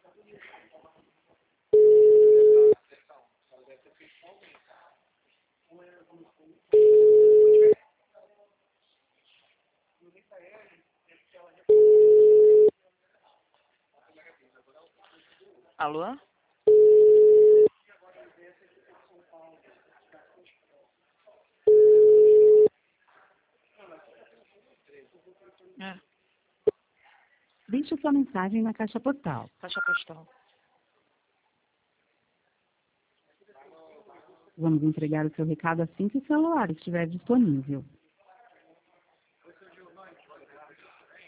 Alô? É, Deixe sua mensagem na caixa postal. caixa postal. Vamos entregar o seu recado assim que o celular estiver disponível.